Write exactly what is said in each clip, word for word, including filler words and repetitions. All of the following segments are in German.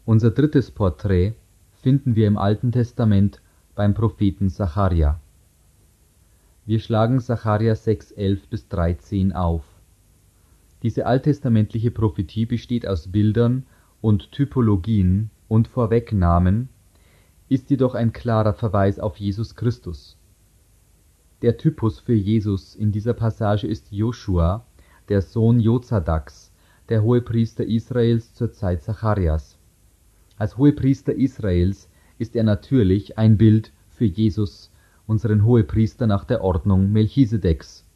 Unser drittes Porträt finden wir im Alten Testament beim Propheten Sacharja. Wir schlagen Sacharja sechs, elf bis dreizehn auf. Diese alttestamentliche Prophetie besteht aus Bildern und Typologien und Vorwegnahmen, ist jedoch ein klarer Verweis auf Jesus Christus. Der Typus für Jesus in dieser Passage ist Joschua, der Sohn Jozadaks, der Hohepriester Israels zur Zeit Sacharjas. Als Hohepriester Israels ist er natürlich ein Bild für Jesus, unseren Hohepriester nach der Ordnung Melchisedeks.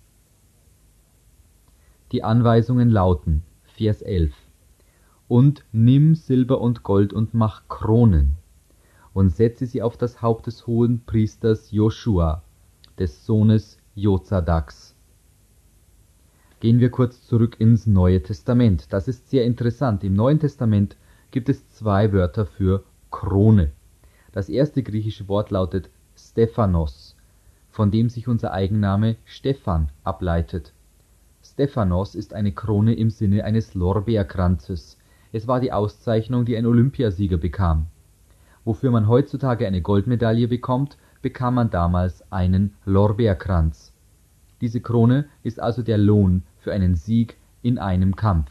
Die Anweisungen lauten, Vers elf: Und nimm Silber und Gold und mach Kronen und setze sie auf das Haupt des Hohenpriesters Joschua, des Sohnes Jozadaks. Gehen wir kurz zurück ins Neue Testament. Das ist sehr interessant. Im Neuen Testament gibt es zwei Wörter für Krone. Das erste griechische Wort lautet Stephanos, von dem sich unser Eigenname Stephan ableitet. Stephanos ist eine Krone im Sinne eines Lorbeerkranzes. Es war die Auszeichnung, die ein Olympiasieger bekam. Wofür man heutzutage eine Goldmedaille bekommt, bekam man damals einen Lorbeerkranz. Diese Krone ist also der Lohn für einen Sieg in einem Kampf.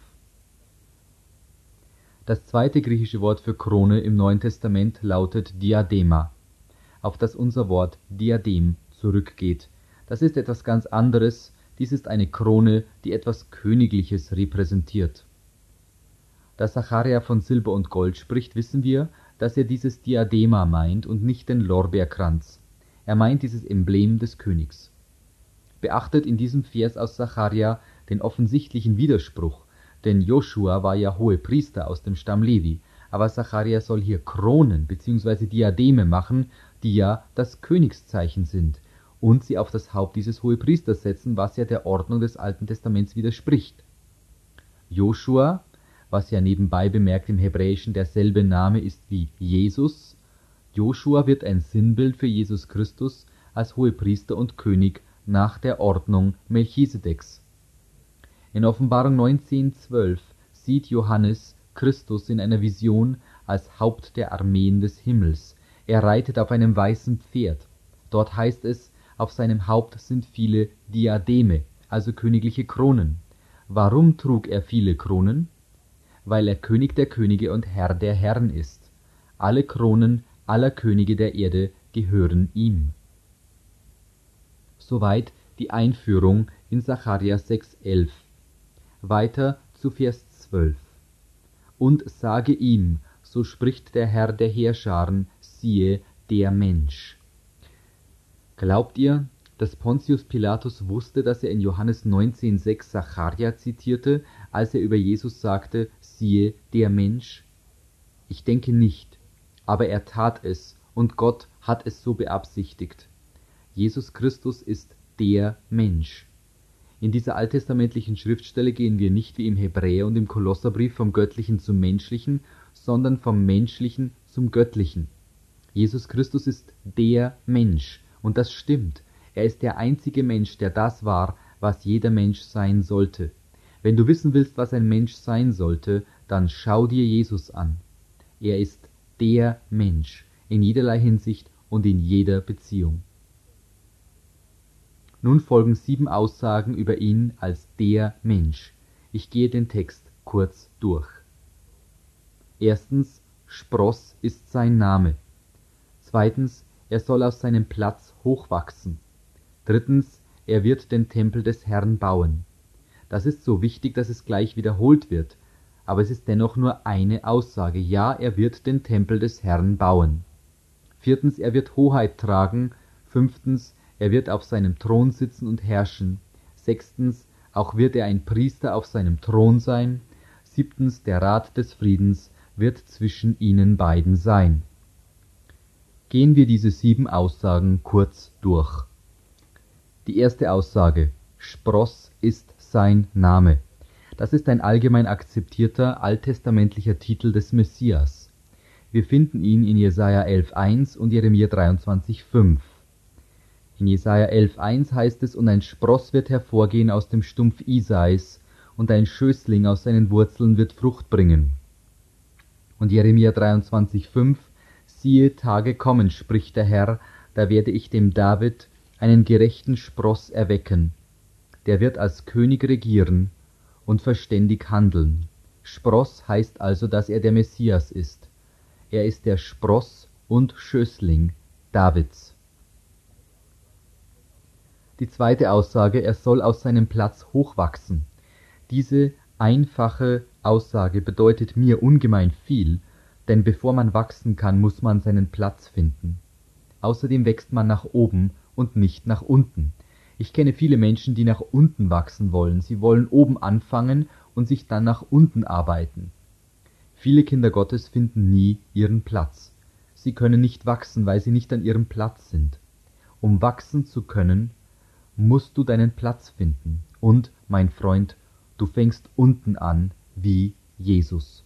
Das zweite griechische Wort für Krone im Neuen Testament lautet Diadema, auf das unser Wort Diadem zurückgeht. Das ist etwas ganz anderes. Dies ist eine Krone, die etwas Königliches repräsentiert. Da Sacharja von Silber und Gold spricht, wissen wir, dass er dieses Diadema meint und nicht den Lorbeerkranz. Er meint dieses Emblem des Königs. Beachtet in diesem Vers aus Sacharja den offensichtlichen Widerspruch, denn Joschua war ja Hohepriester aus dem Stamm Levi, aber Sacharja soll hier Kronen bzw. Diademe machen, die ja das Königszeichen sind, und sie auf das Haupt dieses Hohepriesters setzen, was ja der Ordnung des Alten Testaments widerspricht. Joschua, was ja nebenbei bemerkt im Hebräischen derselbe Name ist wie Jesus, Joschua wird ein Sinnbild für Jesus Christus als Hohepriester und König nach der Ordnung Melchisedeks. In Offenbarung neunzehn, zwölf sieht Johannes Christus in einer Vision als Haupt der Armeen des Himmels. Er reitet auf einem weißen Pferd. Dort heißt es, auf seinem Haupt sind viele Diademe, also königliche Kronen. Warum trug er viele Kronen? Weil er König der Könige und Herr der Herren ist. Alle Kronen aller Könige der Erde gehören ihm. Soweit die Einführung in Sacharja sechs, elf. Weiter zu Vers zwölf. Und sage ihm, so spricht der Herr der Heerscharen, siehe, der Mensch. Glaubt ihr, dass Pontius Pilatus wusste, dass er in Johannes neunzehn, sechs Sacharja zitierte, als er über Jesus sagte, siehe, der Mensch? Ich denke nicht, aber er tat es, und Gott hat es so beabsichtigt. Jesus Christus ist der Mensch. In dieser alttestamentlichen Schriftstelle gehen wir nicht wie im Hebräer- und im Kolosserbrief vom Göttlichen zum Menschlichen, sondern vom Menschlichen zum Göttlichen. Jesus Christus ist der Mensch, und das stimmt. Er ist der einzige Mensch, der das war, was jeder Mensch sein sollte. Wenn du wissen willst, was ein Mensch sein sollte, dann schau dir Jesus an. Er ist der Mensch, in jederlei Hinsicht und in jeder Beziehung. Nun folgen sieben Aussagen über ihn als der Mensch. Ich gehe den Text kurz durch. Erstens, Spross ist sein Name. Zweitens, er soll aus seinem Platz hochwachsen. Drittens, er wird den Tempel des Herrn bauen. Das ist so wichtig, dass es gleich wiederholt wird, aber es ist dennoch nur eine Aussage. Ja, er wird den Tempel des Herrn bauen. Viertens, er wird Hoheit tragen. Fünftens, er wird auf seinem Thron sitzen und herrschen. Sechstens, auch wird er ein Priester auf seinem Thron sein. Siebtens, der Rat des Friedens wird zwischen ihnen beiden sein. Gehen wir diese sieben Aussagen kurz durch. Die erste Aussage: Spross ist sein Name. Das ist ein allgemein akzeptierter alttestamentlicher Titel des Messias. Wir finden ihn in Jesaja elf, eins und Jeremia dreiundzwanzig, fünf. In Jesaja elf, eins heißt es, und ein Spross wird hervorgehen aus dem Stumpf Isais, und ein Schößling aus seinen Wurzeln wird Frucht bringen. Und Jeremia dreiundzwanzig fünf: Siehe, Tage kommen, spricht der Herr, da werde ich dem David einen gerechten Spross erwecken. Der wird als König regieren und verständig handeln. Spross heißt also, dass er der Messias ist. Er ist der Spross und Schößling Davids. Die zweite Aussage, er soll aus seinem Platz hochwachsen. Diese einfache Aussage bedeutet mir ungemein viel, denn bevor man wachsen kann, muss man seinen Platz finden. Außerdem wächst man nach oben und nicht nach unten. Ich kenne viele Menschen, die nach unten wachsen wollen. Sie wollen oben anfangen und sich dann nach unten arbeiten. Viele Kinder Gottes finden nie ihren Platz. Sie können nicht wachsen, weil sie nicht an ihrem Platz sind. Um wachsen zu können, musst du deinen Platz finden. Und, mein Freund, du fängst unten an, wie Jesus.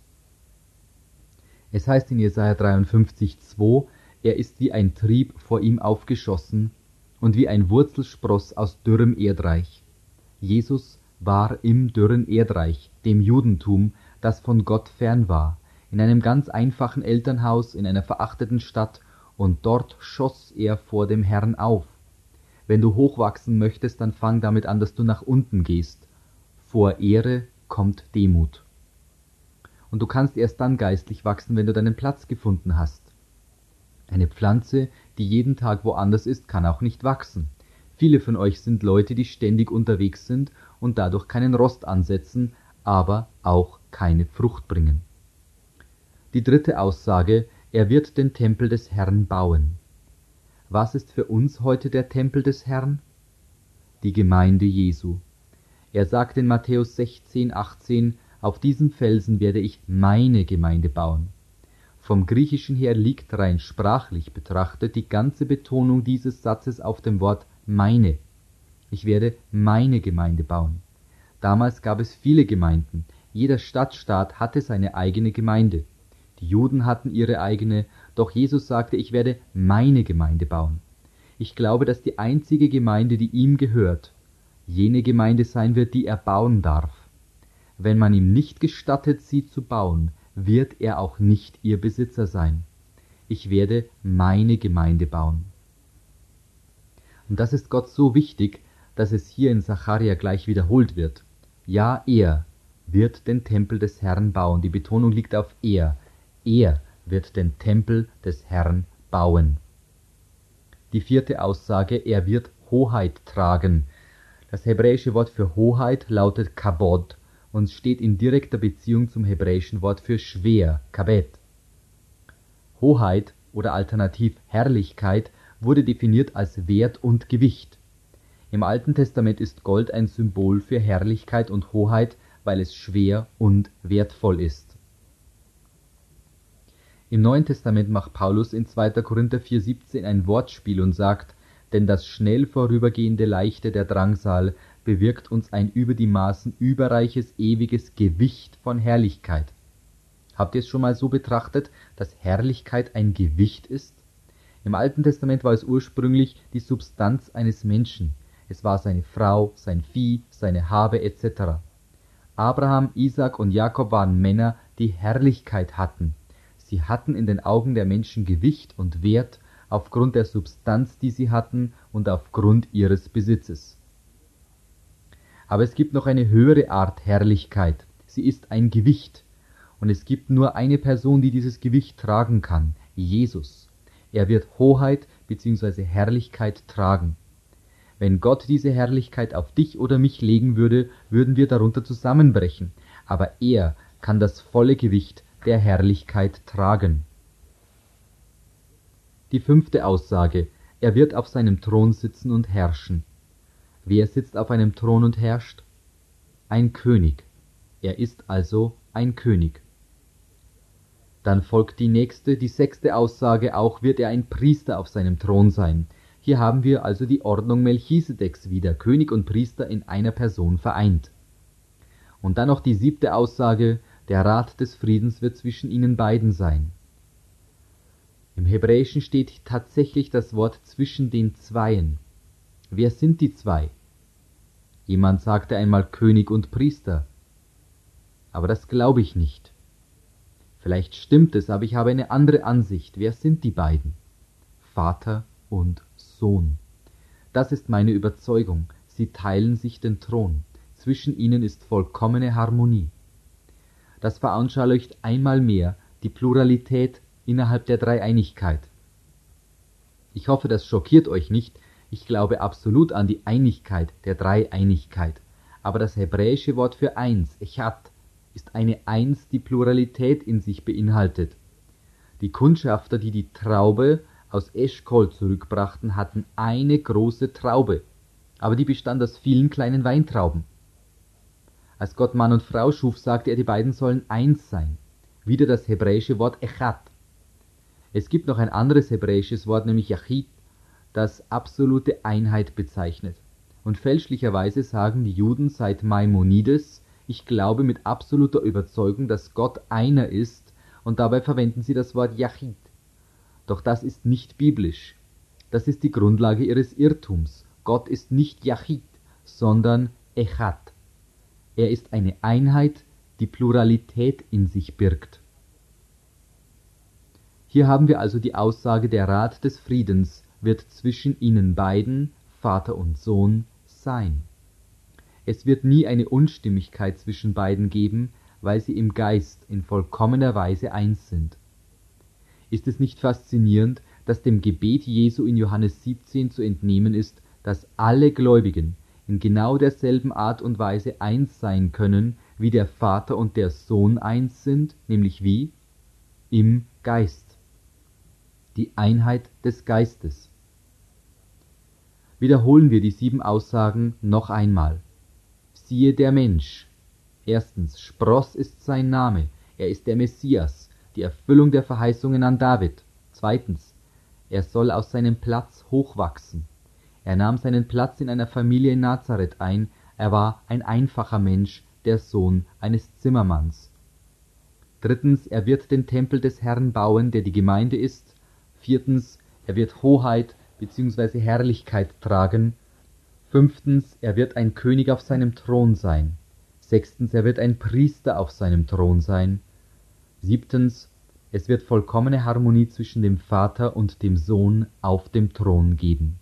Es heißt in Jesaja dreiundfünfzig zwei, er ist wie ein Trieb vor ihm aufgeschossen und wie ein Wurzelspross aus dürrem Erdreich. Jesus war im dürren Erdreich, dem Judentum, das von Gott fern war, in einem ganz einfachen Elternhaus in einer verachteten Stadt, und dort schoss er vor dem Herrn auf. Wenn du hochwachsen möchtest, dann fang damit an, dass du nach unten gehst. Vor Ehre kommt Demut. Und du kannst erst dann geistlich wachsen, wenn du deinen Platz gefunden hast. Eine Pflanze, die jeden Tag woanders ist, kann auch nicht wachsen. Viele von euch sind Leute, die ständig unterwegs sind und dadurch keinen Rost ansetzen, aber auch keine Frucht bringen. Die dritte Aussage, er wird den Tempel des Herrn bauen. Was ist für uns heute der Tempel des Herrn? Die Gemeinde Jesu. Er sagt in Matthäus sechzehn achtzehn, auf diesem Felsen werde ich meine Gemeinde bauen. Vom Griechischen her liegt rein sprachlich betrachtet die ganze Betonung dieses Satzes auf dem Wort meine. Ich werde meine Gemeinde bauen. Damals gab es viele Gemeinden. Jeder Stadtstaat hatte seine eigene Gemeinde. Die Juden hatten ihre eigene, doch Jesus sagte, ich werde meine Gemeinde bauen. Ich glaube, dass die einzige Gemeinde, die ihm gehört, jene Gemeinde sein wird, die er bauen darf. Wenn man ihm nicht gestattet, sie zu bauen, wird er auch nicht ihr Besitzer sein. Ich werde meine Gemeinde bauen. Und das ist Gott so wichtig, dass es hier in Sacharja gleich wiederholt wird. Ja, er wird den Tempel des Herrn bauen. Die Betonung liegt auf er. Er wird den Tempel des Herrn bauen. Die vierte Aussage, er wird Hoheit tragen. Das hebräische Wort für Hoheit lautet Kabod und steht in direkter Beziehung zum hebräischen Wort für schwer, Kabed. Hoheit oder alternativ Herrlichkeit wurde definiert als Wert und Gewicht. Im Alten Testament ist Gold ein Symbol für Herrlichkeit und Hoheit, weil es schwer und wertvoll ist. Im Neuen Testament macht Paulus in zweiter Korinther vier siebzehn ein Wortspiel und sagt, denn das schnell vorübergehende Leichte der Drangsal bewirkt uns ein über die Maßen überreiches, ewiges Gewicht von Herrlichkeit. Habt ihr es schon mal so betrachtet, dass Herrlichkeit ein Gewicht ist? Im Alten Testament war es ursprünglich die Substanz eines Menschen. Es war seine Frau, sein Vieh, seine Habe et cetera. Abraham, Isaak und Jakob waren Männer, die Herrlichkeit hatten. Sie hatten in den Augen der Menschen Gewicht und Wert aufgrund der Substanz, die sie hatten und aufgrund ihres Besitzes. Aber es gibt noch eine höhere Art Herrlichkeit. Sie ist ein Gewicht. Und es gibt nur eine Person, die dieses Gewicht tragen kann, Jesus. Er wird Hoheit bzw. Herrlichkeit tragen. Wenn Gott diese Herrlichkeit auf dich oder mich legen würde, würden wir darunter zusammenbrechen. Aber er kann das volle Gewicht der Herrlichkeit tragen. Die fünfte Aussage, er wird auf seinem Thron sitzen und herrschen. Wer sitzt auf einem Thron und herrscht? Ein König. Er ist also ein König. Dann folgt die nächste, die sechste Aussage, auch wird er ein Priester auf seinem Thron sein. Hier haben wir also die Ordnung Melchisedeks wieder, König und Priester in einer Person vereint. Und dann noch die siebte Aussage, der Rat des Friedens wird zwischen ihnen beiden sein. Im Hebräischen steht tatsächlich das Wort zwischen den Zweien. Wer sind die zwei? Jemand sagte einmal König und Priester. Aber das glaube ich nicht. Vielleicht stimmt es, aber ich habe eine andere Ansicht. Wer sind die beiden? Vater und Sohn. Das ist meine Überzeugung. Sie teilen sich den Thron. Zwischen ihnen ist vollkommene Harmonie. Das veranschaulicht einmal mehr die Pluralität innerhalb der Dreieinigkeit. Ich hoffe, das schockiert euch nicht. Ich glaube absolut an die Einigkeit der Dreieinigkeit. Aber das hebräische Wort für eins, Echad, ist eine Eins, die Pluralität in sich beinhaltet. Die Kundschafter, die die Traube aus Eschkol zurückbrachten, hatten eine große Traube, aber die bestand aus vielen kleinen Weintrauben. Als Gott Mann und Frau schuf, sagte er, die beiden sollen eins sein. Wieder das hebräische Wort Echad. Es gibt noch ein anderes hebräisches Wort, nämlich Yachid, das absolute Einheit bezeichnet. Und fälschlicherweise sagen die Juden seit Maimonides, ich glaube mit absoluter Überzeugung, dass Gott einer ist, und dabei verwenden sie das Wort Yachid. Doch das ist nicht biblisch. Das ist die Grundlage ihres Irrtums. Gott ist nicht Yachid, sondern Echad. Er ist eine Einheit, die Pluralität in sich birgt. Hier haben wir also die Aussage, der Rat des Friedens wird zwischen ihnen beiden, Vater und Sohn, sein. Es wird nie eine Unstimmigkeit zwischen beiden geben, weil sie im Geist in vollkommener Weise eins sind. Ist es nicht faszinierend, dass dem Gebet Jesu in Johannes siebzehn zu entnehmen ist, dass alle Gläubigen in genau derselben Art und Weise eins sein können, wie der Vater und der Sohn eins sind, nämlich wie? Im Geist. Die Einheit des Geistes. Wiederholen wir die sieben Aussagen noch einmal. Siehe der Mensch. Erstens, Spross ist sein Name, er ist der Messias, die Erfüllung der Verheißungen an David. Zweitens, er soll aus seinem Platz hochwachsen. Er nahm seinen Platz in einer Familie in Nazareth ein, er war ein einfacher Mensch, der Sohn eines Zimmermanns. Drittens, er wird den Tempel des Herrn bauen, der die Gemeinde ist. Viertens, er wird Hoheit bzw. Herrlichkeit tragen. Fünftens, er wird ein König auf seinem Thron sein. Sechstens, er wird ein Priester auf seinem Thron sein. Siebtens, es wird vollkommene Harmonie zwischen dem Vater und dem Sohn auf dem Thron geben.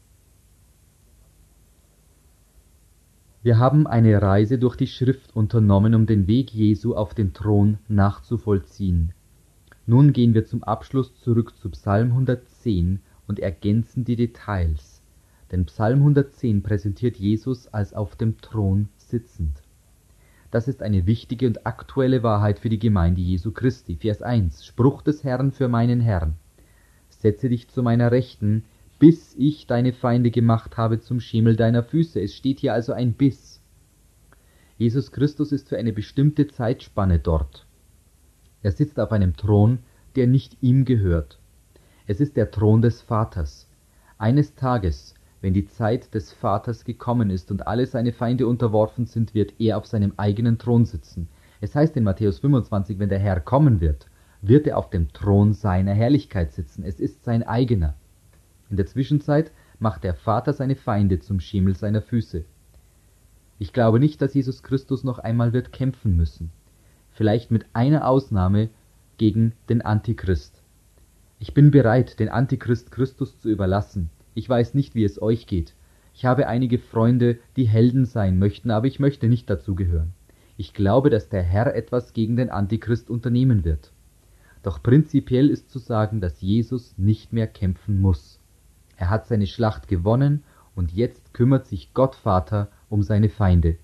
Wir haben eine Reise durch die Schrift unternommen, um den Weg Jesu auf den Thron nachzuvollziehen. Nun gehen wir zum Abschluss zurück zu Psalm hundertzehn und ergänzen die Details. Denn Psalm hundertzehn präsentiert Jesus als auf dem Thron sitzend. Das ist eine wichtige und aktuelle Wahrheit für die Gemeinde Jesu Christi. Vers eins. Spruch des Herrn für meinen Herrn. Setze dich zu meiner Rechten, bis ich deine Feinde gemacht habe zum Schemel deiner Füße. Es steht hier also ein Bis. Jesus Christus ist für eine bestimmte Zeitspanne dort. Er sitzt auf einem Thron, der nicht ihm gehört. Es ist der Thron des Vaters. Eines Tages, wenn die Zeit des Vaters gekommen ist und alle seine Feinde unterworfen sind, wird er auf seinem eigenen Thron sitzen. Es heißt in Matthäus fünfundzwanzig, wenn der Herr kommen wird, wird er auf dem Thron seiner Herrlichkeit sitzen. Es ist sein eigener. In der Zwischenzeit macht der Vater seine Feinde zum Schemel seiner Füße. Ich glaube nicht, dass Jesus Christus noch einmal wird kämpfen müssen. Vielleicht mit einer Ausnahme gegen den Antichrist. Ich bin bereit, den Antichrist Christus zu überlassen. Ich weiß nicht, wie es euch geht. Ich habe einige Freunde, die Helden sein möchten, aber ich möchte nicht dazugehören. Ich glaube, dass der Herr etwas gegen den Antichrist unternehmen wird. Doch prinzipiell ist zu sagen, dass Jesus nicht mehr kämpfen muss. Er hat seine Schlacht gewonnen und jetzt kümmert sich Gott Vater um seine Feinde.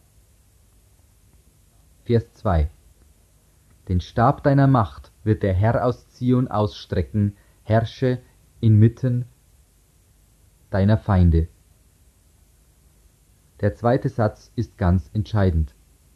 Vers zwei. Den Stab deiner Macht wird der Herr aus Zion ausstrecken, herrsche inmitten deiner Feinde. Der zweite Satz ist ganz entscheidend.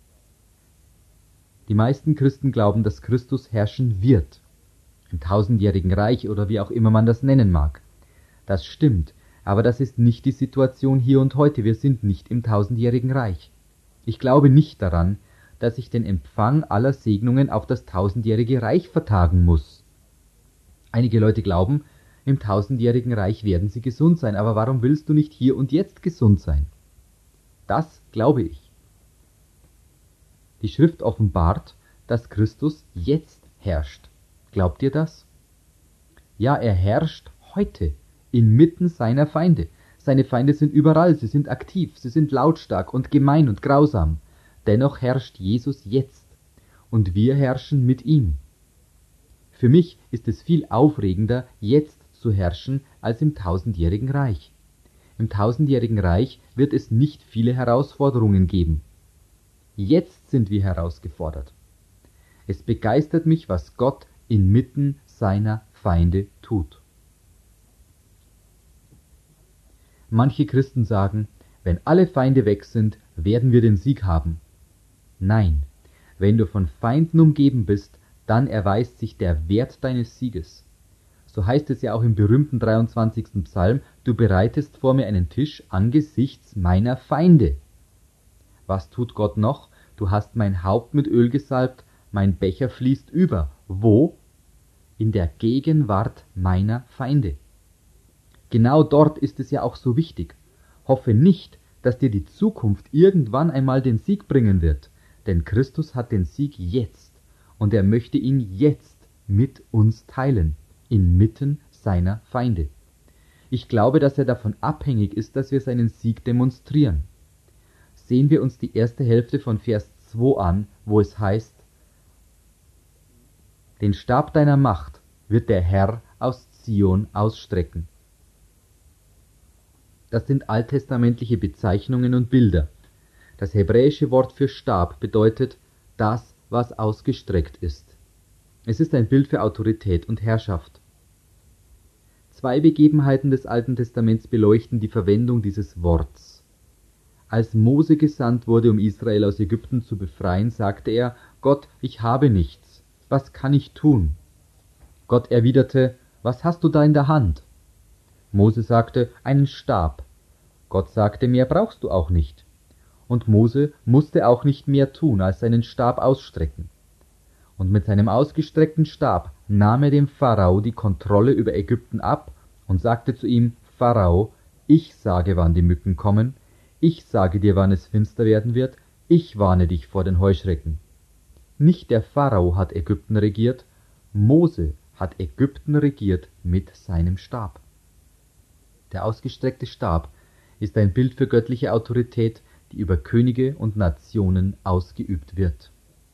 Die meisten Christen glauben, dass Christus herrschen wird, im tausendjährigen Reich oder wie auch immer man das nennen mag. Das stimmt, aber das ist nicht die Situation hier und heute. Wir sind nicht im tausendjährigen Reich. Ich glaube nicht daran, dass ich den Empfang aller Segnungen auf das tausendjährige Reich vertagen muss. Einige Leute glauben, im tausendjährigen Reich werden sie gesund sein, aber warum willst du nicht hier und jetzt gesund sein? Das glaube ich. Die Schrift offenbart, dass Christus jetzt herrscht. Glaubt ihr das? Ja, er herrscht heute inmitten seiner Feinde. Seine Feinde sind überall, sie sind aktiv, sie sind lautstark und gemein und grausam. Dennoch herrscht Jesus jetzt und wir herrschen mit ihm. Für mich ist es viel aufregender, jetzt zu herrschen, als im tausendjährigen Reich. Im tausendjährigen Reich wird es nicht viele Herausforderungen geben. Jetzt sind wir herausgefordert. Es begeistert mich, was Gott inmitten seiner Feinde tut. Manche Christen sagen, wenn alle Feinde weg sind, werden wir den Sieg haben. Nein, wenn du von Feinden umgeben bist, dann erweist sich der Wert deines Sieges. So heißt es ja auch im berühmten dreiundzwanzigsten Psalm, du bereitest vor mir einen Tisch angesichts meiner Feinde. Was tut Gott noch? Du hast mein Haupt mit Öl gesalbt, mein Becher fließt über. Wo? In der Gegenwart meiner Feinde. Genau dort ist es ja auch so wichtig. Hoffe nicht, dass dir die Zukunft irgendwann einmal den Sieg bringen wird, denn Christus hat den Sieg jetzt und er möchte ihn jetzt mit uns teilen, inmitten seiner Feinde. Ich glaube, dass er davon abhängig ist, dass wir seinen Sieg demonstrieren. Sehen wir uns die erste Hälfte von Vers zwei an, wo es heißt, den Stab deiner Macht wird der Herr aus Zion ausstrecken. Das sind alttestamentliche Bezeichnungen und Bilder. Das hebräische Wort für Stab bedeutet das, was ausgestreckt ist. Es ist ein Bild für Autorität und Herrschaft. Zwei Begebenheiten des Alten Testaments beleuchten die Verwendung dieses Worts. Als Mose gesandt wurde, um Israel aus Ägypten zu befreien, sagte er, Gott, ich habe nichts. Was kann ich tun? Gott erwiderte, was hast du da in der Hand? Mose sagte, einen Stab. Gott sagte, mehr brauchst du auch nicht. Und Mose musste auch nicht mehr tun, als seinen Stab ausstrecken. Und mit seinem ausgestreckten Stab nahm er dem Pharao die Kontrolle über Ägypten ab und sagte zu ihm, Pharao, ich sage, wann die Mücken kommen, ich sage dir, wann es finster werden wird, ich warne dich vor den Heuschrecken. Nicht der Pharao hat Ägypten regiert, Mose hat Ägypten regiert mit seinem Stab. Der ausgestreckte Stab ist ein Bild für göttliche Autorität, die über Könige und Nationen ausgeübt wird.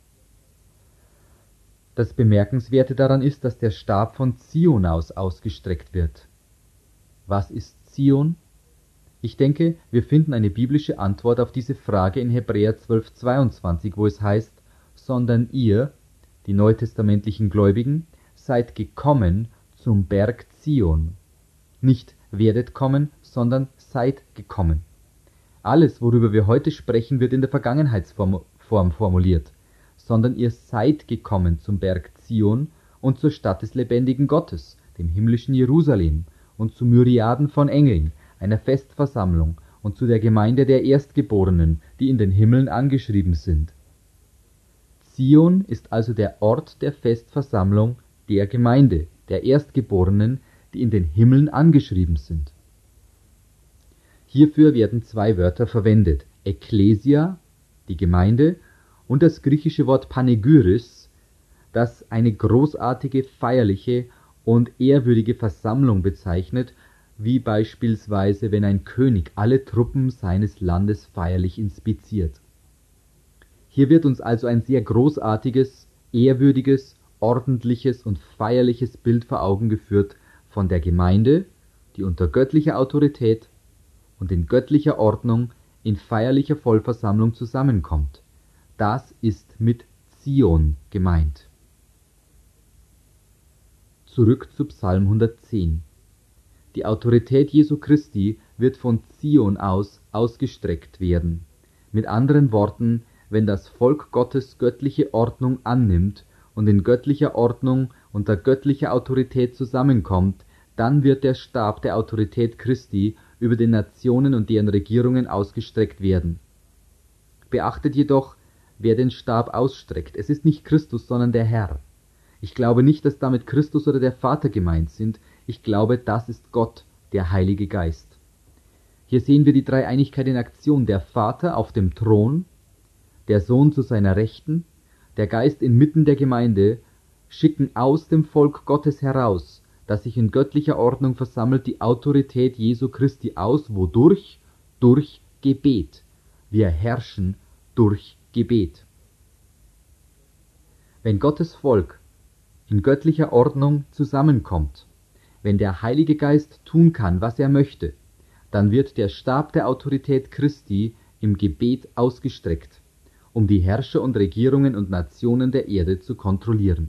Das Bemerkenswerte daran ist, dass der Stab von Zion aus ausgestreckt wird. Was ist Zion? Ich denke, wir finden eine biblische Antwort auf diese Frage in Hebräer zwölf zweiundzwanzig, wo es heißt, sondern ihr, die neutestamentlichen Gläubigen, seid gekommen zum Berg Zion. Nicht werdet kommen, sondern seid gekommen. Alles, worüber wir heute sprechen, wird in der Vergangenheitsform formuliert, sondern ihr seid gekommen zum Berg Zion und zur Stadt des lebendigen Gottes, dem himmlischen Jerusalem, und zu Myriaden von Engeln, einer Festversammlung, und zu der Gemeinde der Erstgeborenen, die in den Himmeln angeschrieben sind. Zion ist also der Ort der Festversammlung der Gemeinde, der Erstgeborenen, die in den Himmeln angeschrieben sind. Hierfür werden zwei Wörter verwendet, Ekklesia, die Gemeinde, und das griechische Wort Panegyris, das eine großartige, feierliche und ehrwürdige Versammlung bezeichnet, wie beispielsweise, wenn ein König alle Truppen seines Landes feierlich inspiziert. Hier wird uns also ein sehr großartiges, ehrwürdiges, ordentliches und feierliches Bild vor Augen geführt von der Gemeinde, die unter göttlicher Autorität und in göttlicher Ordnung in feierlicher Vollversammlung zusammenkommt. Das ist mit Zion gemeint. Zurück zu Psalm hundertzehn. Die Autorität Jesu Christi wird von Zion aus ausgestreckt werden. Mit anderen Worten, wenn das Volk Gottes göttliche Ordnung annimmt und in göttlicher Ordnung unter göttlicher Autorität zusammenkommt, dann wird der Stab der Autorität Christi über den Nationen und deren Regierungen ausgestreckt werden. Beachtet jedoch, wer den Stab ausstreckt. Es ist nicht Christus, sondern der Herr. Ich glaube nicht, dass damit Christus oder der Vater gemeint sind. Ich glaube, das ist Gott, der Heilige Geist. Hier sehen wir die Dreieinigkeit in Aktion. Der Vater auf dem Thron, der Sohn zu seiner Rechten, der Geist inmitten der Gemeinde schicken aus dem Volk Gottes heraus, das sich in göttlicher Ordnung versammelt, die Autorität Jesu Christi aus, wodurch? Durch Gebet. Wir herrschen durch Gebet. Wenn Gottes Volk in göttlicher Ordnung zusammenkommt, wenn der Heilige Geist tun kann, was er möchte, dann wird der Stab der Autorität Christi im Gebet ausgestreckt, um die Herrscher und Regierungen und Nationen der Erde zu kontrollieren.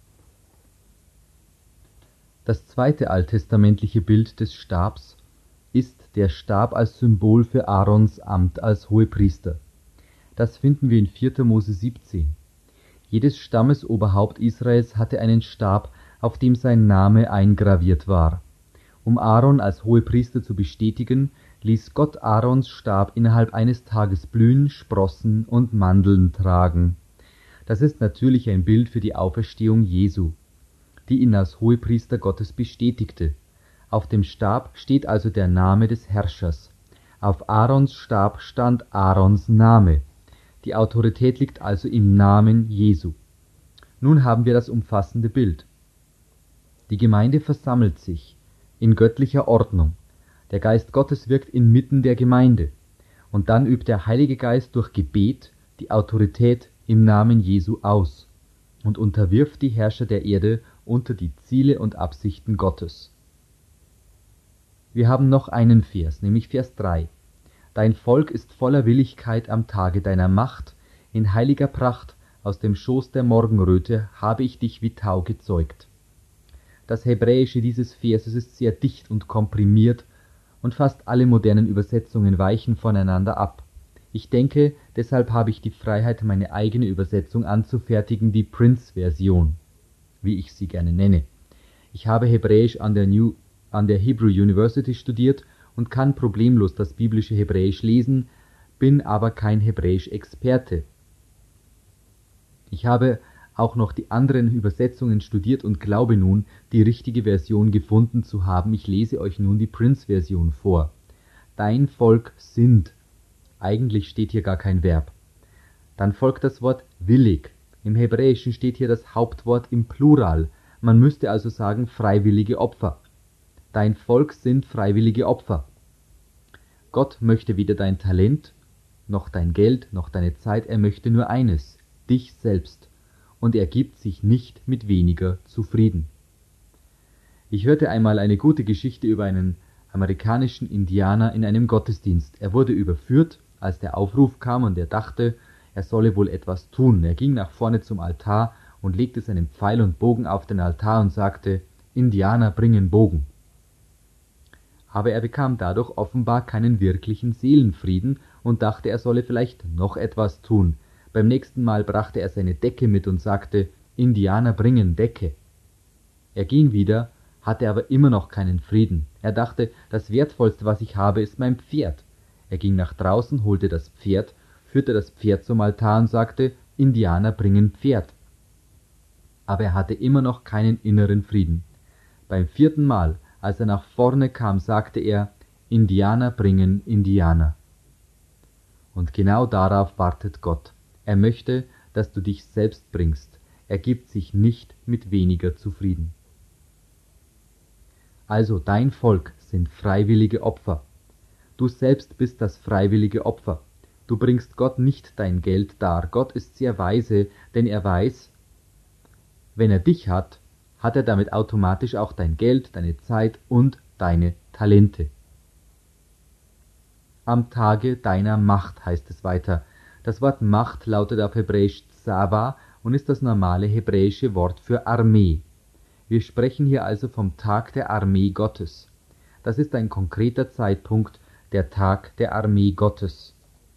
Das zweite alttestamentliche Bild des Stabs ist der Stab als Symbol für Aarons Amt als Hohepriester. Das finden wir in vierter Mose siebzehn. Jedes Stammesoberhaupt Israels hatte einen Stab, auf dem sein Name eingraviert war. Um Aaron als Hohepriester zu bestätigen, ließ Gott Aarons Stab innerhalb eines Tages blühen, Sprossen und Mandeln tragen. Das ist natürlich ein Bild für die Auferstehung Jesu, die ihn als Hohepriester Gottes bestätigte. Auf dem Stab steht also der Name des Herrschers. Auf Aarons Stab stand Aarons Name. Die Autorität liegt also im Namen Jesu. Nun haben wir das umfassende Bild. Die Gemeinde versammelt sich in göttlicher Ordnung. Der Geist Gottes wirkt inmitten der Gemeinde. Und dann übt der Heilige Geist durch Gebet die Autorität im Namen Jesu aus und unterwirft die Herrscher der Erde unter die Ziele und Absichten Gottes. Wir haben noch einen Vers, nämlich Vers drei. Dein Volk ist voller Willigkeit am Tage deiner Macht, in heiliger Pracht, aus dem Schoß der Morgenröte habe ich dich wie Tau gezeugt. Das Hebräische dieses Verses ist sehr dicht und komprimiert und fast alle modernen Übersetzungen weichen voneinander ab. Ich denke, deshalb habe ich die Freiheit, meine eigene Übersetzung anzufertigen, die Prince-Version, wie ich sie gerne nenne. Ich habe Hebräisch an der, New, an der Hebrew University studiert und kann problemlos das biblische Hebräisch lesen, bin aber kein Hebräisch-Experte. Ich habe auch noch die anderen Übersetzungen studiert und glaube nun, die richtige Version gefunden zu haben. Ich lese euch nun die Prince-Version vor. Dein Volk sind. Eigentlich steht hier gar kein Verb. Dann folgt das Wort willig. Im Hebräischen steht hier das Hauptwort im Plural. Man müsste also sagen freiwillige Opfer. Dein Volk sind freiwillige Opfer. Gott möchte weder dein Talent, noch dein Geld, noch deine Zeit. Er möchte nur eines, dich selbst. Und er gibt sich nicht mit weniger zufrieden. Ich hörte einmal eine gute Geschichte über einen amerikanischen Indianer in einem Gottesdienst. Er wurde überführt, als der Aufruf kam, und er dachte, er solle wohl etwas tun. Er ging nach vorne zum Altar und legte seinen Pfeil und Bogen auf den Altar und sagte, Indianer bringen Bogen. Aber er bekam dadurch offenbar keinen wirklichen Seelenfrieden und dachte, er solle vielleicht noch etwas tun. Beim nächsten Mal brachte er seine Decke mit und sagte, Indianer bringen Decke. Er ging wieder, hatte aber immer noch keinen Frieden. Er dachte, das Wertvollste, was ich habe, ist mein Pferd. Er ging nach draußen, holte das Pferd, führte das Pferd zum Altar und sagte, Indianer bringen Pferd. Aber er hatte immer noch keinen inneren Frieden. Beim vierten Mal, als er nach vorne kam, sagte er, Indianer bringen Indianer. Und genau darauf wartet Gott. Er möchte, dass du dich selbst bringst. Er gibt sich nicht mit weniger zufrieden. Also dein Volk sind freiwillige Opfer. Du selbst bist das freiwillige Opfer. Du bringst Gott nicht dein Geld dar. Gott ist sehr weise, denn er weiß, wenn er dich hat, hat er damit automatisch auch dein Geld, deine Zeit und deine Talente. Am Tage deiner Macht heißt es weiter. Das Wort Macht lautet auf Hebräisch Tsava und ist das normale hebräische Wort für Armee. Wir sprechen hier also vom Tag der Armee Gottes. Das ist ein konkreter Zeitpunkt, der Tag der Armee Gottes.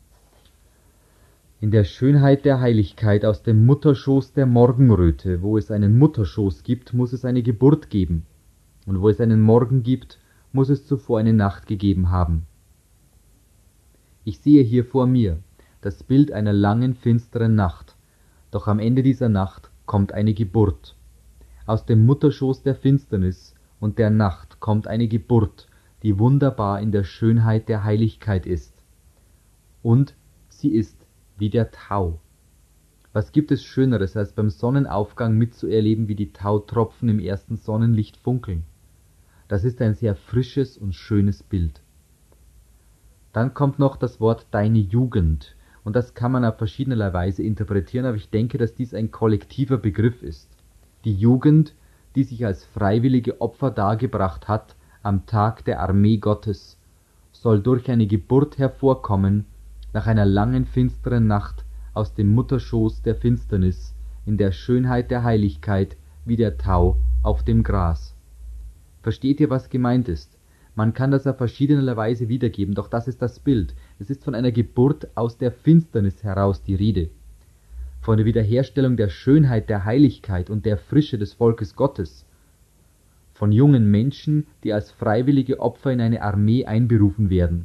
In der Schönheit der Heiligkeit aus dem Mutterschoß der Morgenröte, wo es einen Mutterschoß gibt, muss es eine Geburt geben. Und wo es einen Morgen gibt, muss es zuvor eine Nacht gegeben haben. Ich sehe hier vor mir das Bild einer langen, finsteren Nacht. Doch am Ende dieser Nacht kommt eine Geburt. Aus dem Mutterschoß der Finsternis und der Nacht kommt eine Geburt, die wunderbar in der Schönheit der Heiligkeit ist. Und sie ist wie der Tau. Was gibt es Schöneres, als beim Sonnenaufgang mitzuerleben, wie die Tautropfen im ersten Sonnenlicht funkeln? Das ist ein sehr frisches und schönes Bild. Dann kommt noch das Wort deine Jugend, und das kann man auf verschiedenerlei Weise interpretieren, aber ich denke, dass dies ein kollektiver Begriff ist. Die Jugend, die sich als freiwillige Opfer dargebracht hat am Tag der Armee Gottes, soll durch eine Geburt hervorkommen, nach einer langen finsteren Nacht aus dem Mutterschoß der Finsternis, in der Schönheit der Heiligkeit, wie der Tau auf dem Gras. Versteht ihr, was gemeint ist? Man kann das auf verschiedenerlei Weise wiedergeben, doch das ist das Bild. Es ist von einer Geburt aus der Finsternis heraus die Rede. Von der Wiederherstellung der Schönheit der Heiligkeit und der Frische des Volkes Gottes. Von jungen Menschen, die als freiwillige Opfer in eine Armee einberufen werden.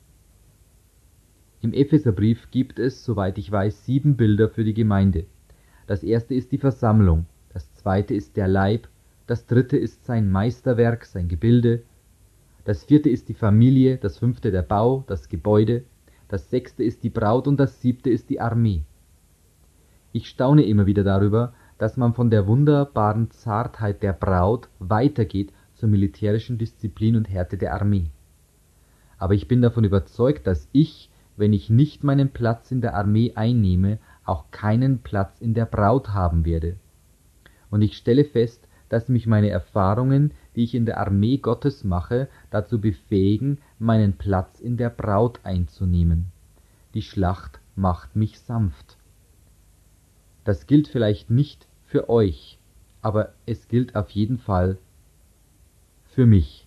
Im Epheserbrief gibt es, soweit ich weiß, sieben Bilder für die Gemeinde. Das erste ist die Versammlung, das zweite ist der Leib, das dritte ist sein Meisterwerk, sein Gebilde, das vierte ist die Familie, das fünfte der Bau, das Gebäude, das sechste ist die Braut und das siebte ist die Armee. Ich staune immer wieder darüber, dass man von der wunderbaren Zartheit der Braut weitergeht zur militärischen Disziplin und Härte der Armee. Aber ich bin davon überzeugt, dass ich, wenn ich nicht meinen Platz in der Armee einnehme, auch keinen Platz in der Braut haben werde. Und ich stelle fest, dass mich meine Erfahrungen, die ich in der Armee Gottes mache, dazu befähigen, meinen Platz in der Braut einzunehmen. Die Schlacht macht mich sanft. Das gilt vielleicht nicht für euch, aber es gilt auf jeden Fall für mich.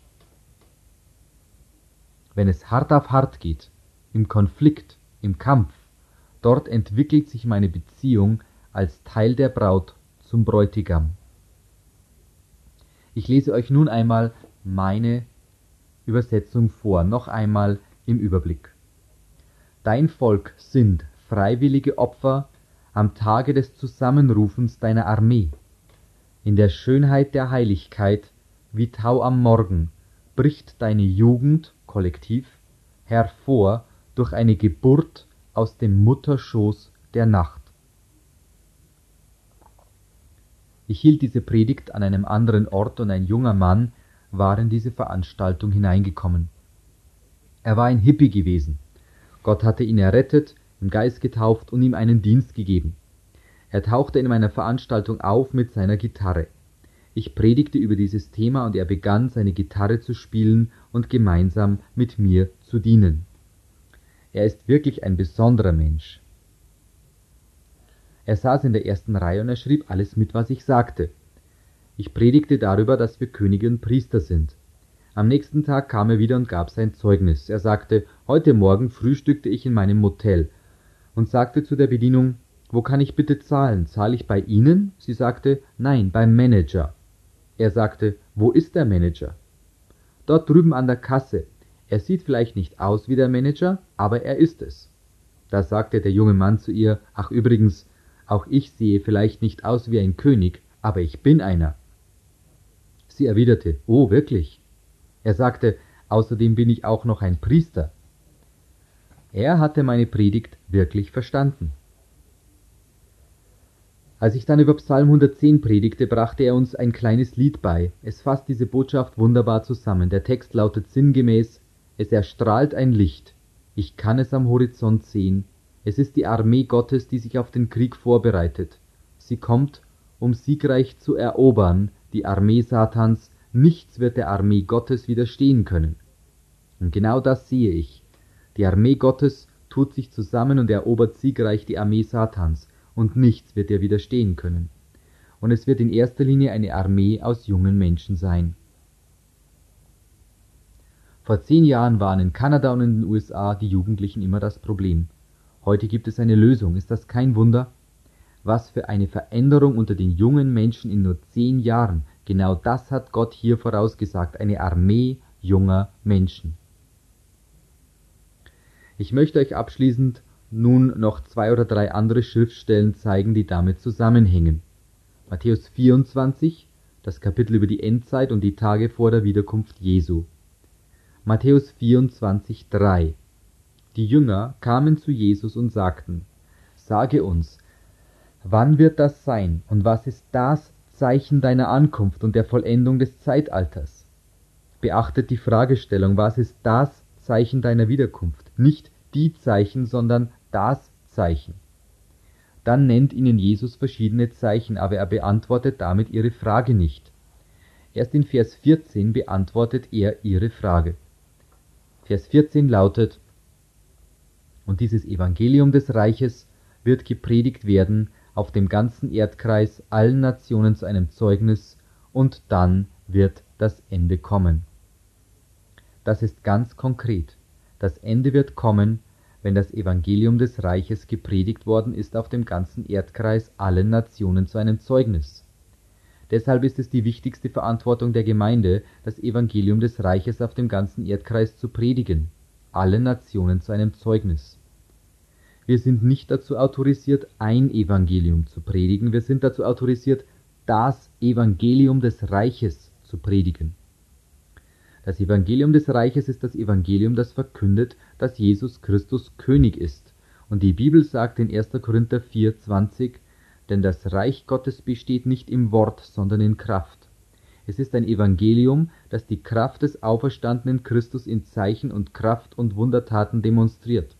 Wenn es hart auf hart geht, im Konflikt, im Kampf, dort entwickelt sich meine Beziehung als Teil der Braut zum Bräutigam. Ich lese euch nun einmal meine Übersetzung vor, noch einmal im Überblick. Dein Volk sind freiwillige Opfer am Tage des Zusammenrufens deiner Armee. In der Schönheit der Heiligkeit, wie Tau am Morgen, bricht deine Jugend, kollektiv, hervor durch eine Geburt aus dem Mutterschoß der Nacht. Ich hielt diese Predigt an einem anderen Ort und ein junger Mann war in diese Veranstaltung hineingekommen. Er war ein Hippie gewesen. Gott hatte ihn errettet, im Geist getauft und ihm einen Dienst gegeben. Er tauchte in meiner Veranstaltung auf mit seiner Gitarre. Ich predigte über dieses Thema und er begann, seine Gitarre zu spielen und gemeinsam mit mir zu dienen. Er ist wirklich ein besonderer Mensch. Er saß in der ersten Reihe und er schrieb alles mit, was ich sagte. Ich predigte darüber, dass wir Könige und Priester sind. Am nächsten Tag kam er wieder und gab sein Zeugnis. Er sagte, heute Morgen frühstückte ich in meinem Motel und sagte zu der Bedienung, wo kann ich bitte zahlen? Zahle ich bei Ihnen? Sie sagte, nein, beim Manager. Er sagte, wo ist der Manager? Dort drüben an der Kasse. Er sieht vielleicht nicht aus wie der Manager, aber er ist es. Da sagte der junge Mann zu ihr, ach übrigens, auch ich sehe vielleicht nicht aus wie ein König, aber ich bin einer. Sie erwiderte, oh wirklich? Er sagte, außerdem bin ich auch noch ein Priester. Er hatte meine Predigt wirklich verstanden. Als ich dann über Psalm hundertzehn predigte, brachte er uns ein kleines Lied bei. Es fasst diese Botschaft wunderbar zusammen. Der Text lautet sinngemäß, es erstrahlt ein Licht, ich kann es am Horizont sehen, es ist die Armee Gottes, die sich auf den Krieg vorbereitet. Sie kommt, um siegreich zu erobern, die Armee Satans, nichts wird der Armee Gottes widerstehen können. Und genau das sehe ich. Die Armee Gottes tut sich zusammen und erobert siegreich die Armee Satans, und nichts wird ihr widerstehen können. Und es wird in erster Linie eine Armee aus jungen Menschen sein. Vor zehn Jahren waren in Kanada und in den U S A die Jugendlichen immer das Problem. Heute gibt es eine Lösung. Ist das kein Wunder? Was für eine Veränderung unter den jungen Menschen in nur zehn Jahren. Genau das hat Gott hier vorausgesagt. Eine Armee junger Menschen. Ich möchte euch abschließend nun noch zwei oder drei andere Schriftstellen zeigen, die damit zusammenhängen. Matthäus vierundzwanzig, das Kapitel über die Endzeit und die Tage vor der Wiederkunft Jesu. Matthäus vierundzwanzig, drei. Die Jünger kamen zu Jesus und sagten, sage uns, Wann wird das sein und was ist das Zeichen deiner Ankunft und der Vollendung des Zeitalters? Beachtet die Fragestellung, was ist das Zeichen deiner Wiederkunft? Nicht die Zeichen, sondern das Zeichen. Dann nennt ihnen Jesus verschiedene Zeichen, aber er beantwortet damit ihre Frage nicht. Erst in Vers vierzehn beantwortet er ihre Frage. Vers vierzehn lautet: Und dieses Evangelium des Reiches wird gepredigt werden auf dem ganzen Erdkreis, allen Nationen zu einem Zeugnis, und dann wird das Ende kommen. Das ist ganz konkret. Das Ende wird kommen, wenn das Evangelium des Reiches gepredigt worden ist auf dem ganzen Erdkreis, allen Nationen zu einem Zeugnis. Deshalb ist es die wichtigste Verantwortung der Gemeinde, das Evangelium des Reiches auf dem ganzen Erdkreis zu predigen, allen Nationen zu einem Zeugnis. Wir sind nicht dazu autorisiert, ein Evangelium zu predigen, wir sind dazu autorisiert, das Evangelium des Reiches zu predigen. Das Evangelium des Reiches ist das Evangelium, das verkündet, dass Jesus Christus König ist. Und die Bibel sagt in erster Korinther vier, zwanzig, denn das Reich Gottes besteht nicht im Wort, sondern in Kraft. Es ist ein Evangelium, das die Kraft des auferstandenen Christus in Zeichen und Kraft und Wundertaten demonstriert.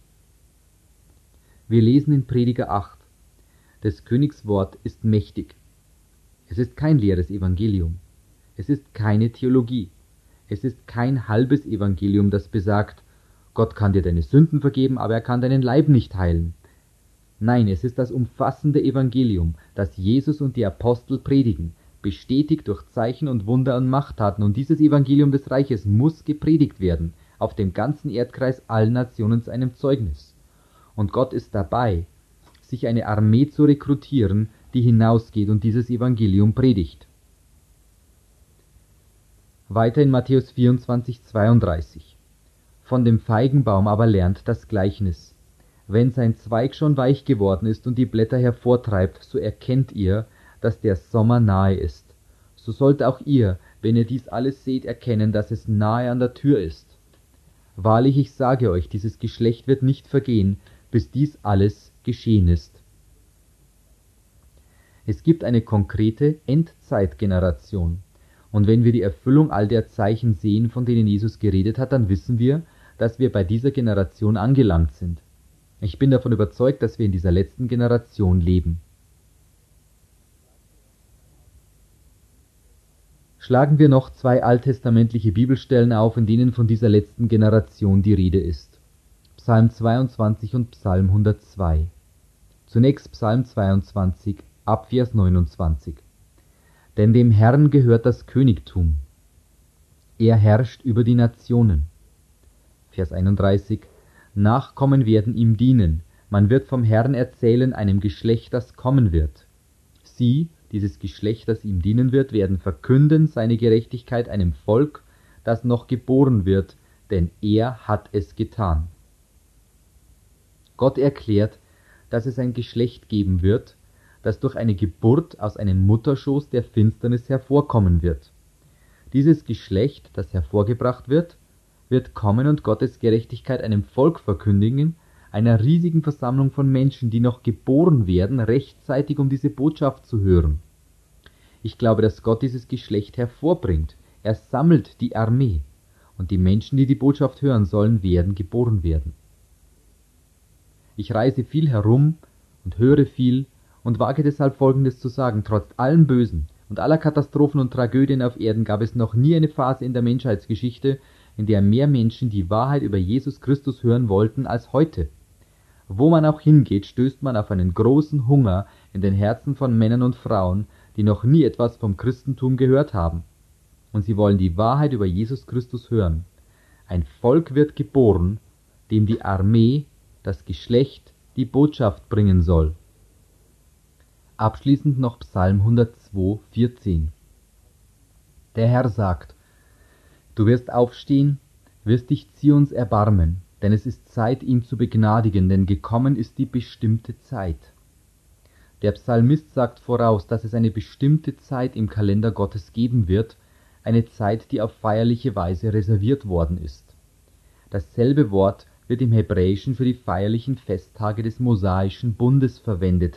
Wir lesen in Prediger acht, des Königs Wort ist mächtig. Es ist kein leeres Evangelium. Es ist keine Theologie. Es ist kein halbes Evangelium, das besagt, Gott kann dir deine Sünden vergeben, aber er kann deinen Leib nicht heilen. Nein, es ist das umfassende Evangelium, das Jesus und die Apostel predigen, bestätigt durch Zeichen und Wunder und Machttaten, und dieses Evangelium des Reiches muss gepredigt werden, auf dem ganzen Erdkreis allen Nationen zu einem Zeugnis. Und Gott ist dabei, sich eine Armee zu rekrutieren, die hinausgeht und dieses Evangelium predigt. Weiter in Matthäus vierundzwanzig, zweiunddreißig. Von dem Feigenbaum aber lernt das Gleichnis. Wenn sein Zweig schon weich geworden ist und die Blätter hervortreibt, so erkennt ihr, dass der Sommer nahe ist. So sollt auch ihr, wenn ihr dies alles seht, erkennen, dass es nahe an der Tür ist. Wahrlich, ich sage euch, dieses Geschlecht wird nicht vergehen, bis dies alles geschehen ist. Es gibt eine konkrete Endzeitgeneration. Und wenn wir die Erfüllung all der Zeichen sehen, von denen Jesus geredet hat, dann wissen wir, dass wir bei dieser Generation angelangt sind. Ich bin davon überzeugt, dass wir in dieser letzten Generation leben. Schlagen wir noch zwei alttestamentliche Bibelstellen auf, in denen von dieser letzten Generation die Rede ist. Psalm zweiundzwanzig und Psalm hundertzwei. Zunächst Psalm zweiundzwanzig, ab Vers neunundzwanzig. Denn dem Herrn gehört das Königtum. Er herrscht über die Nationen. Vers einunddreißig. Nachkommen werden ihm dienen. Man wird vom Herrn erzählen, einem Geschlecht, das kommen wird. Sie, dieses Geschlecht, das ihm dienen wird, werden verkünden seine Gerechtigkeit einem Volk, das noch geboren wird, denn er hat es getan. Gott erklärt, dass es ein Geschlecht geben wird, das durch eine Geburt aus einem Mutterschoß der Finsternis hervorkommen wird. Dieses Geschlecht, das hervorgebracht wird, wird kommen und Gottes Gerechtigkeit einem Volk verkündigen, einer riesigen Versammlung von Menschen, die noch geboren werden, rechtzeitig um diese Botschaft zu hören. Ich glaube, dass Gott dieses Geschlecht hervorbringt. Er sammelt die Armee, und die Menschen, die die Botschaft hören sollen, werden geboren werden. Ich reise viel herum und höre viel und wage deshalb Folgendes zu sagen: Trotz allem Bösen und aller Katastrophen und Tragödien auf Erden gab es noch nie eine Phase in der Menschheitsgeschichte, in der mehr Menschen die Wahrheit über Jesus Christus hören wollten als heute. Wo man auch hingeht, stößt man auf einen großen Hunger in den Herzen von Männern und Frauen, die noch nie etwas vom Christentum gehört haben. Und sie wollen die Wahrheit über Jesus Christus hören. Ein Volk wird geboren, dem die Armee, das Geschlecht, die Botschaft bringen soll. Abschließend noch Psalm hundertzwei, vierzehn. Der Herr sagt: Du wirst aufstehen, wirst dich Zions erbarmen, denn es ist Zeit, ihn zu begnadigen, denn gekommen ist die bestimmte Zeit. Der Psalmist sagt voraus, dass es eine bestimmte Zeit im Kalender Gottes geben wird, eine Zeit, die auf feierliche Weise reserviert worden ist. Dasselbe Wort wird im Hebräischen für die feierlichen Festtage des Mosaischen Bundes verwendet,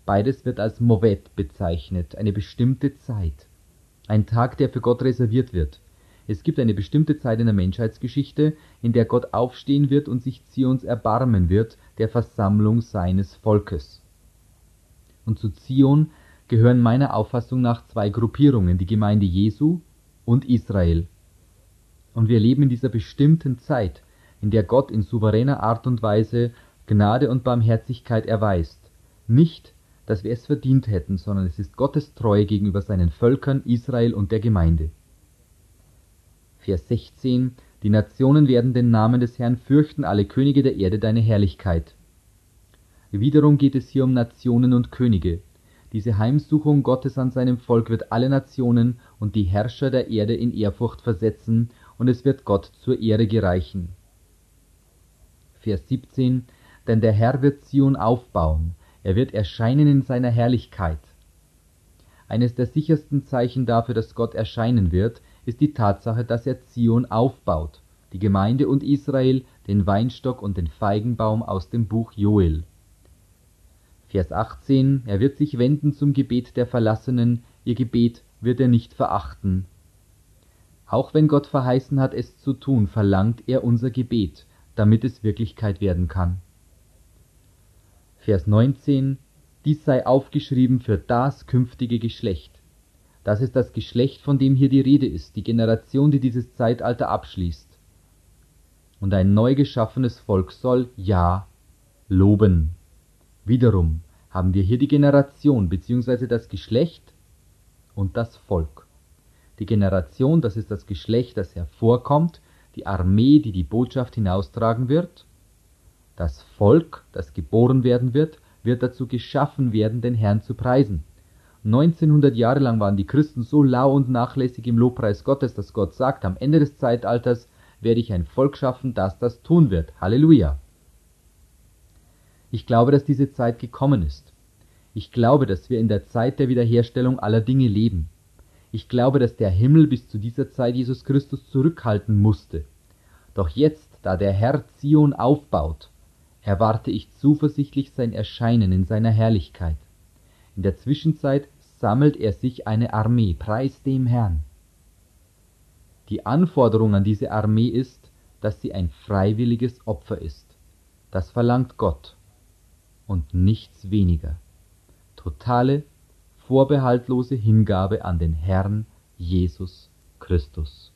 Beides wird als Moed bezeichnet, eine bestimmte Zeit. Ein Tag, der für Gott reserviert wird. Es gibt eine bestimmte Zeit in der Menschheitsgeschichte, in der Gott aufstehen wird und sich Zions erbarmen wird, der Versammlung seines Volkes. Und zu Zion gehören meiner Auffassung nach zwei Gruppierungen, die Gemeinde Jesu und Israel. Und wir leben in dieser bestimmten Zeit, in der Gott in souveräner Art und Weise Gnade und Barmherzigkeit erweist. Nicht, dass wir es verdient hätten, sondern es ist Gottes Treue gegenüber seinen Völkern, Israel und der Gemeinde. Vers sechzehn: Die Nationen werden den Namen des Herrn fürchten, alle Könige der Erde deine Herrlichkeit. Wiederum geht es hier um Nationen und Könige. Diese Heimsuchung Gottes an seinem Volk wird alle Nationen und die Herrscher der Erde in Ehrfurcht versetzen, und es wird Gott zur Ehre gereichen. Vers siebzehn: Denn der Herr wird Zion aufbauen, er wird erscheinen in seiner Herrlichkeit. Eines der sichersten Zeichen dafür, dass Gott erscheinen wird, ist die Tatsache, dass er Zion aufbaut, die Gemeinde und Israel, den Weinstock und den Feigenbaum aus dem Buch Joel. Vers achtzehn: Er wird sich wenden zum Gebet der Verlassenen, ihr Gebet wird er nicht verachten. Auch wenn Gott verheißen hat, es zu tun, verlangt er unser Gebet, damit es Wirklichkeit werden kann. Vers neunzehn: Dies sei aufgeschrieben für das künftige Geschlecht. Das ist das Geschlecht, von dem hier die Rede ist, die Generation, die dieses Zeitalter abschließt. Und ein neu geschaffenes Volk soll, ja, loben. Wiederum haben wir hier die Generation bzw. das Geschlecht und das Volk. Die Generation, das ist das Geschlecht, das hervorkommt, die Armee, die die Botschaft hinaustragen wird. Das Volk, das geboren werden wird, wird dazu geschaffen werden, den Herrn zu preisen. neunzehnhundert Jahre lang waren die Christen so lau und nachlässig im Lobpreis Gottes, dass Gott sagt, am Ende des Zeitalters werde ich ein Volk schaffen, das das tun wird. Halleluja! Ich glaube, dass diese Zeit gekommen ist. Ich glaube, dass wir in der Zeit der Wiederherstellung aller Dinge leben. Ich glaube, dass der Himmel bis zu dieser Zeit Jesus Christus zurückhalten musste. Doch jetzt, da der Herr Zion aufbaut, erwarte ich zuversichtlich sein Erscheinen in seiner Herrlichkeit. In der Zwischenzeit sammelt er sich eine Armee, preis dem Herrn. Die Anforderung an diese Armee ist, dass sie ein freiwilliges Opfer ist. Das verlangt Gott und nichts weniger. Totale, vorbehaltlose Hingabe an den Herrn Jesus Christus.